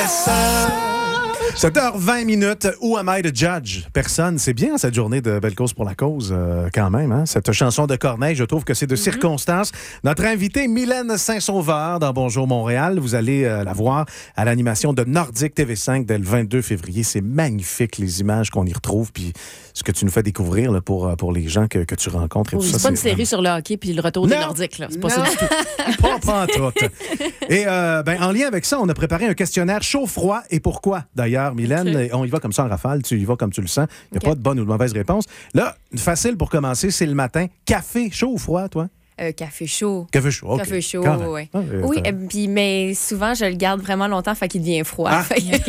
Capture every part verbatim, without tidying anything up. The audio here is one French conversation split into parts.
Yes! sept heures vingt minutes, Who Am I the Judge? Personne. C'est bien cette journée de Belle Cause pour la cause, euh, quand même. Hein? Cette chanson de Corneille, je trouve que c'est de mm-hmm. circonstance. Notre invitée, Mylène Saint-Sauveur, dans Bonjour Montréal. Vous allez euh, la voir à l'animation de Nordique T V cinq dès le vingt-deux février. C'est magnifique, les images qu'on y retrouve, puis ce que tu nous fais découvrir là, pour, pour les gens que, que tu rencontres. Et oui, tout c'est ça, pas c'est une série sur le hockey puis le retour non. des Nordiques. Là. C'est pas non. ça du tout. Pas, pas en tout. Et euh, ben, en lien avec ça, on a préparé un questionnaire chaud-froid et pourquoi, d'ailleurs, Mylène. Okay. On y va comme ça en rafale, tu y vas comme tu le sens. Il n'y a okay. pas de bonne ou de mauvaise réponse. Là, facile pour commencer, c'est le matin. Café chaud ou froid, toi? Euh, café chaud. Café chaud, OK. Café chaud, oui. Ah, euh, oui, euh, puis, mais souvent, je le garde vraiment longtemps, fait qu'il devient froid. Ah.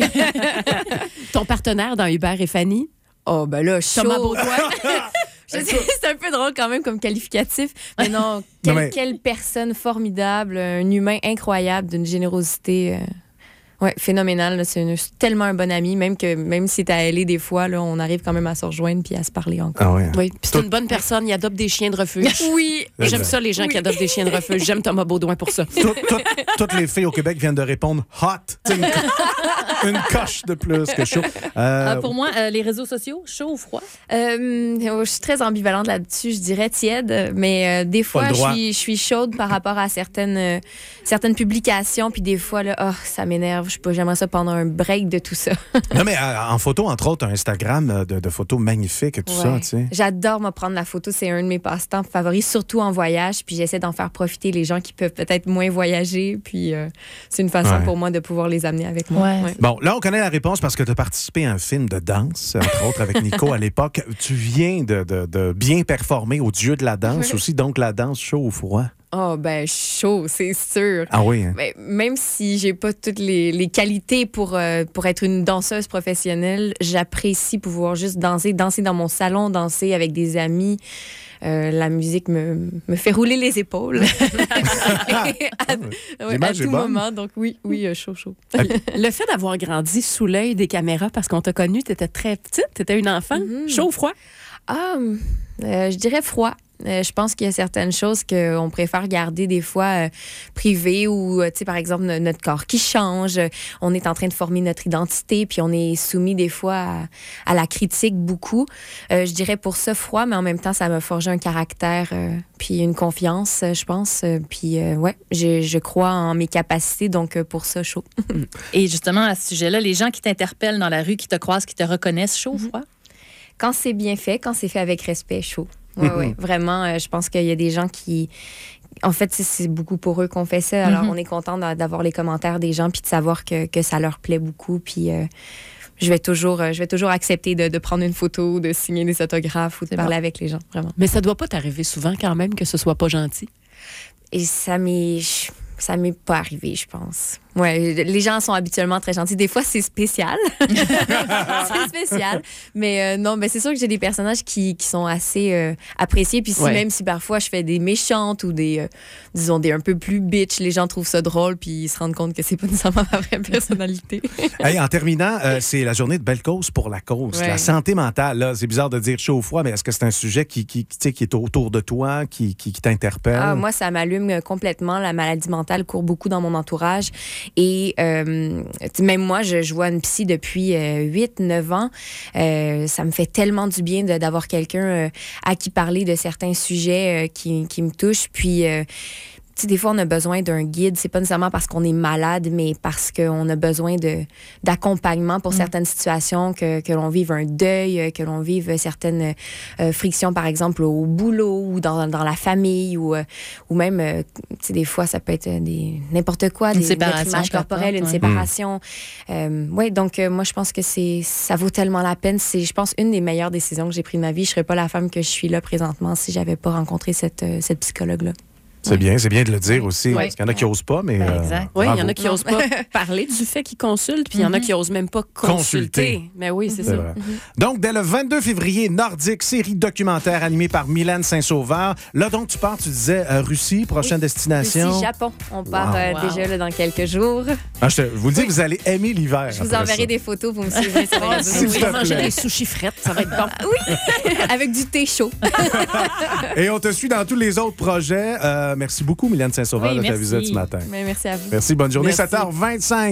Ton partenaire dans Hubert et Fanny? Oh, ben là, chaud. Thomas Beaudoin. Je sais, c'est un peu drôle quand même comme qualificatif. Mais non, quelle, non mais... quelle personne formidable, un humain incroyable, d'une générosité... Euh... Oui, phénoménal. Là. C'est une, tellement un bon ami, même que même si c'est à L A des fois, là, on arrive quand même à se rejoindre puis à se parler encore. Ah ouais. Oui, puis c'est Tout... une bonne personne. Il adopte des chiens de refuge. Oui. Et j'aime ça, les gens oui. qui adoptent des chiens de refuge. J'aime Thomas Beaudoin pour ça. Tout, tout, toutes les filles au Québec viennent de répondre « hot ». Une, une coche de plus que chaud. Euh... Ah, pour moi, euh, les réseaux sociaux, chaud ou froid? Euh, je suis très ambivalente là-dessus. Je dirais tiède, mais euh, des fois, je suis, je suis chaude par rapport à certaines, euh, certaines publications. Puis des fois, là, oh, ça m'énerve. Je sais pas, j'aimerais ça pendant un break de tout ça. Non, mais euh, en photo, entre autres, un Instagram de, de photos magnifiques et tout ouais. ça, tu sais. J'adore, me prendre la photo. C'est un de mes passe-temps favoris, surtout en voyage. Puis j'essaie d'en faire profiter les gens qui peuvent peut-être moins voyager. Puis euh, c'est une façon ouais. pour moi de pouvoir les amener avec moi. Ouais. Ouais. Bon, là, on connaît la réponse parce que tu as participé à un film de danse, entre autres avec Nico à l'époque. Tu viens de, de, de bien performer au Dieu de la danse aussi. Donc, la danse chaud ou froid? Oh, ben, chaud, c'est sûr. Ah oui? Hein? Ben, même si j'ai pas toutes les, les qualités pour, euh, pour être une danseuse professionnelle, j'apprécie pouvoir juste danser, danser dans mon salon, danser avec des amis. Euh, la musique me, me fait rouler les épaules. à, ouais, à tout moment. Donc, oui, oui, euh, chaud, chaud. Le fait d'avoir grandi sous l'œil des caméras parce qu'on t'a connue, t'étais très petite, t'étais une enfant, mm-hmm. chaud ou froid? Ah, euh, je dirais froid. Euh, je pense qu'il y a certaines choses qu'on préfère garder des fois euh, privées ou, tu sais, par exemple, no- notre corps qui change. On est en train de former notre identité, puis on est soumis des fois à, à la critique beaucoup. Euh, je dirais pour ça froid, mais en même temps, ça m'a forgé un caractère euh, puis une confiance, je pense. Euh, puis, euh, ouais, je, je crois en mes capacités, donc euh, pour ça, chaud. Et justement, à ce sujet-là, les gens qui t'interpellent dans la rue, qui te croisent, qui te reconnaissent, chaud ou froid? Quand c'est bien fait, quand c'est fait avec respect, chaud. Oui, oui, vraiment. Euh, je pense qu'il y a des gens qui... En fait, c'est beaucoup pour eux qu'on fait ça. Alors, mm-hmm. on est content d'avoir les commentaires des gens puis de savoir que, que ça leur plaît beaucoup. Puis, euh, je vais toujours, euh, je vais toujours accepter de, de prendre une photo, de signer des autographes ou de c'est parler bon. Avec les gens, vraiment. Mais ça doit pas t'arriver souvent quand même que ce soit pas gentil. Et ça m'est... Ça m'est pas arrivé, je pense. Ouais, les gens sont habituellement très gentils. Des fois, c'est spécial. c'est spécial. Mais euh, non, ben c'est sûr que j'ai des personnages qui, qui sont assez euh, appréciés. Puis si, ouais. même si parfois je fais des méchantes ou des, euh, disons, des un peu plus bitch, les gens trouvent ça drôle puis ils se rendent compte que c'est pas nécessairement ma vraie personnalité. Hey, en terminant, euh, c'est la journée de Belle Cause pour la cause. Ouais. La santé mentale, là, c'est bizarre de dire chaud ou froid, mais est-ce que c'est un sujet qui, qui, qui, qui est autour de toi, qui, qui, qui t'interpelle? Ah, moi, ça m'allume complètement. La maladie mentale court beaucoup dans mon entourage. Et euh, même moi, je, je vois une psy depuis euh, huit neuf ans. Euh, ça me fait tellement du bien de, d'avoir quelqu'un euh, à qui parler de certains sujets euh, qui, qui me touchent. Puis... Euh, Tu sais, des fois, on a besoin d'un guide. C'est pas nécessairement parce qu'on est malade, mais parce qu'on a besoin de, d'accompagnement pour mmh. certaines situations, que, que l'on vive un deuil, que l'on vive certaines euh, frictions, par exemple, au boulot ou dans, dans la famille, ou, euh, ou même, euh, tu sais, des fois, ça peut être des, n'importe quoi, une des images corporelles, une ouais. séparation. Mmh. Euh, oui, donc, euh, moi, je pense que c'est, ça vaut tellement la peine. C'est, je pense, une des meilleures décisions que j'ai prises de ma vie. Je serais pas la femme que je suis là présentement si j'avais pas rencontré cette, euh, cette psychologue-là. C'est oui. bien, c'est bien de le dire aussi. Oui. Parce qu'il y en a qui n'osent pas, mais... Ben, exact. Euh, oui, il y en a qui n'osent pas parler du fait qu'ils consultent, puis il y en a qui n'osent même pas consulter. consulter. Mais oui, c'est, c'est ça. Mm-hmm. Donc, dès le vingt-deux février, Nordique, série documentaire animée par Mylène Saint-Sauveur. Là, donc, tu pars, tu disais, euh, Russie, prochaine oui. destination. Russie, Japon. On part wow. euh, wow. déjà là, dans quelques jours. Ah, je, te, vous le dis, oui. vous allez aimer l'hiver. Je vous enverrai ça. Des photos, vous me suivrez sur les réseaux. Oui, on va manger des sushis frettes, ça va être bon. Oui, avec du thé chaud. Et on te suit dans tous les autres projets. Euh, merci beaucoup, Mylène Saint-Sauveur, oui, de ta visite ce matin. Mais merci à vous. Merci, bonne journée. Merci. sept heures vingt-cinq.